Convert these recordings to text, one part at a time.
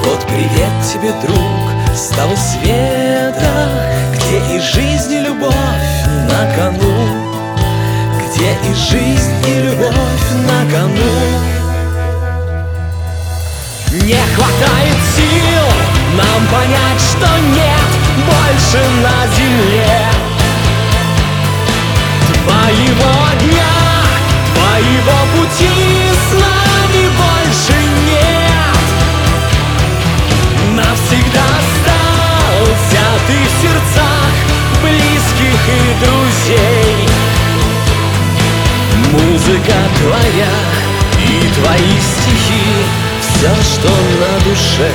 Вот привет тебе, друг, с того света, где и жизнь, и любовь на кону, где и жизнь, и любовь на кону. Не хватает сил нам понять, что нет больше на земле твоего дня, твоего пути с нами больше нет. Навсегда остался ты в сердцах близких и друзей. Музыка твоя и твои стихи — все, что на душе.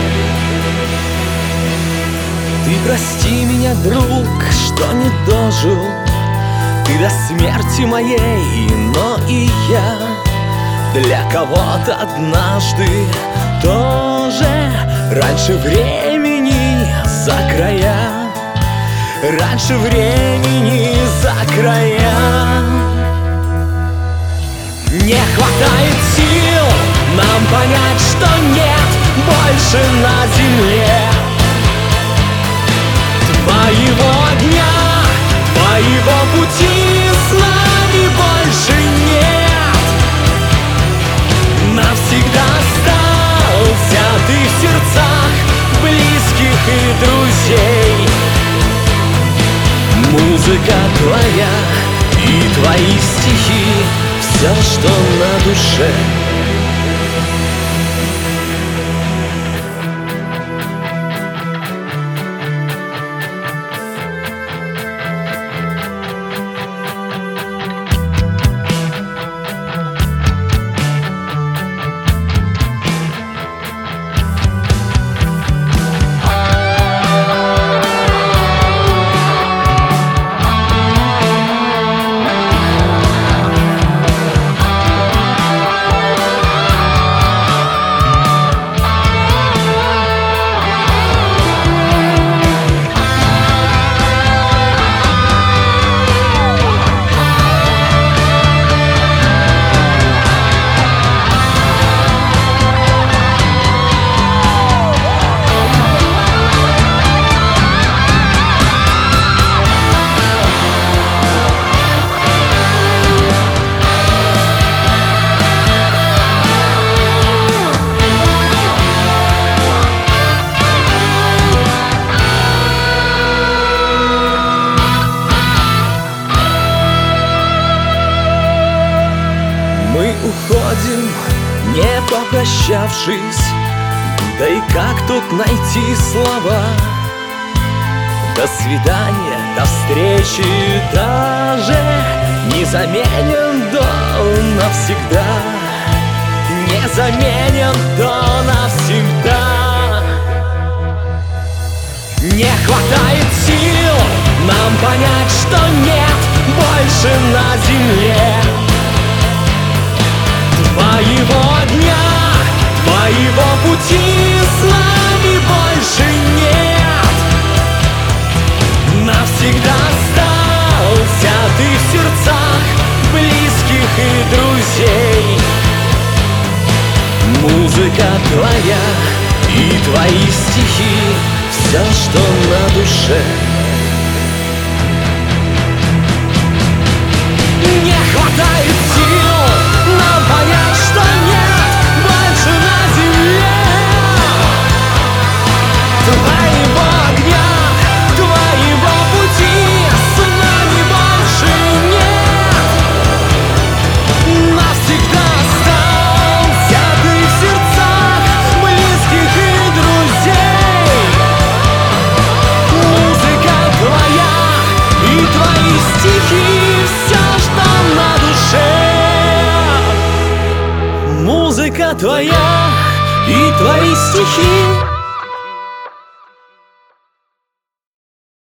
Ты прости меня, друг, что не дожил ты до смерти моей, но и я для кого-то однажды тоже раньше времени за края, раньше времени за края. Не хватает сил нам понять, что нет больше на земле твоего дня, твоего пути с нами больше нет. Навсегда остался ты в сердцах близких и друзей. Музыка твоя и твои стихи — все, что на душе. Уходим, не попрощавшись, да и как тут найти слова? До свидания, до встречи, даже не заменен до навсегда, не заменен до навсегда. Не хватает сил нам понять, что нет больше на земле твоего дня, твоего пути с нами больше нет. Навсегда остался ты в сердцах близких и друзей. Музыка твоя и твои стихи — все, что на душе. Не хватает сил нам понять, что нет больше на земле твоего огня, твоего пути с нами больше нет. Навсегда остался ты в сердцах близких и друзей. Музыка твоя и твои стихи — все, что на душе. Музыка твоя и твои стихи